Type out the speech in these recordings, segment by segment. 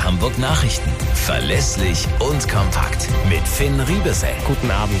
Hamburg Nachrichten. Verlässlich und kompakt. Mit Finn Riebesell. Guten Abend.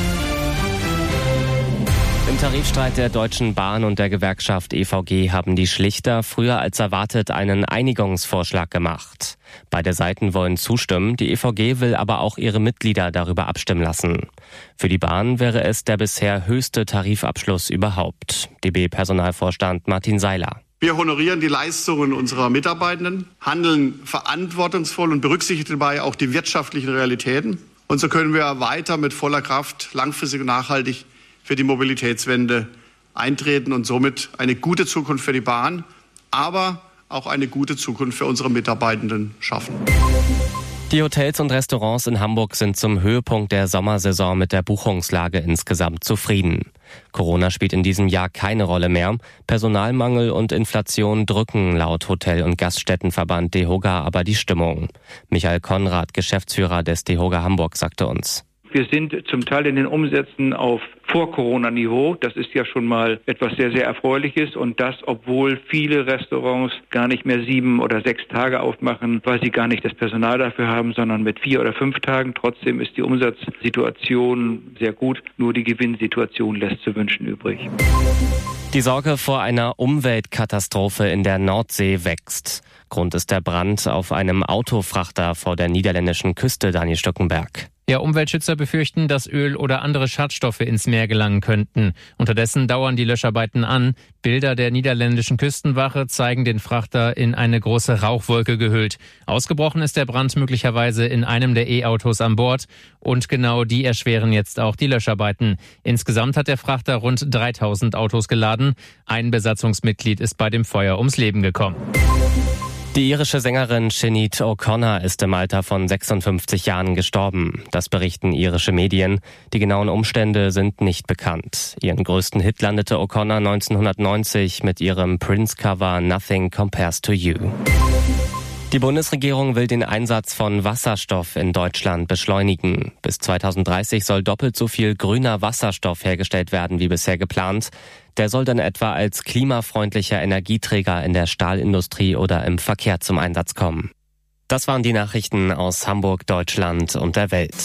Im Tarifstreit der Deutschen Bahn und der Gewerkschaft EVG haben die Schlichter früher als erwartet einen Einigungsvorschlag gemacht. Beide Seiten wollen zustimmen, die EVG will aber auch ihre Mitglieder darüber abstimmen lassen. Für die Bahn wäre es der bisher höchste Tarifabschluss überhaupt. DB-Personalvorstand Martin Seiler. Wir honorieren die Leistungen unserer Mitarbeitenden, handeln verantwortungsvoll und berücksichtigen dabei auch die wirtschaftlichen Realitäten. Und so können wir weiter mit voller Kraft langfristig und nachhaltig für die Mobilitätswende eintreten und somit eine gute Zukunft für die Bahn, aber auch eine gute Zukunft für unsere Mitarbeitenden schaffen. Die Hotels und Restaurants in Hamburg sind zum Höhepunkt der Sommersaison mit der Buchungslage insgesamt zufrieden. Corona spielt in diesem Jahr keine Rolle mehr. Personalmangel und Inflation drücken laut Hotel- und Gaststättenverband DEHOGA aber die Stimmung. Michael Konrad, Geschäftsführer des DEHOGA Hamburg, sagte uns: Wir sind zum Teil in den Umsätzen auf Vor-Corona-Niveau. Das ist ja schon mal etwas sehr, sehr Erfreuliches. Und das, obwohl viele Restaurants gar nicht mehr 7 oder 6 Tage aufmachen, weil sie gar nicht das Personal dafür haben, sondern mit 4 oder 5 Tagen. Trotzdem ist die Umsatzsituation sehr gut. Nur die Gewinnsituation lässt zu wünschen übrig. Die Sorge vor einer Umweltkatastrophe in der Nordsee wächst. Grund ist der Brand auf einem Autofrachter vor der niederländischen Küste, Daniel Stückenberg. Ja, Umweltschützer befürchten, dass Öl oder andere Schadstoffe ins Meer gelangen könnten. Unterdessen dauern die Löscharbeiten an. Bilder der niederländischen Küstenwache zeigen den Frachter in eine große Rauchwolke gehüllt. Ausgebrochen ist der Brand möglicherweise in einem der E-Autos an Bord. Und genau die erschweren jetzt auch die Löscharbeiten. Insgesamt hat der Frachter rund 3000 Autos geladen. Ein Besatzungsmitglied ist bei dem Feuer ums Leben gekommen. Die irische Sängerin Sinead O'Connor ist im Alter von 56 Jahren gestorben. Das berichten irische Medien. Die genauen Umstände sind nicht bekannt. Ihren größten Hit landete O'Connor 1990 mit ihrem Prince-Cover Nothing Compares to You. Die Bundesregierung will den Einsatz von Wasserstoff in Deutschland beschleunigen. Bis 2030 soll doppelt so viel grüner Wasserstoff hergestellt werden wie bisher geplant. Der soll dann etwa als klimafreundlicher Energieträger in der Stahlindustrie oder im Verkehr zum Einsatz kommen. Das waren die Nachrichten aus Hamburg, Deutschland und der Welt.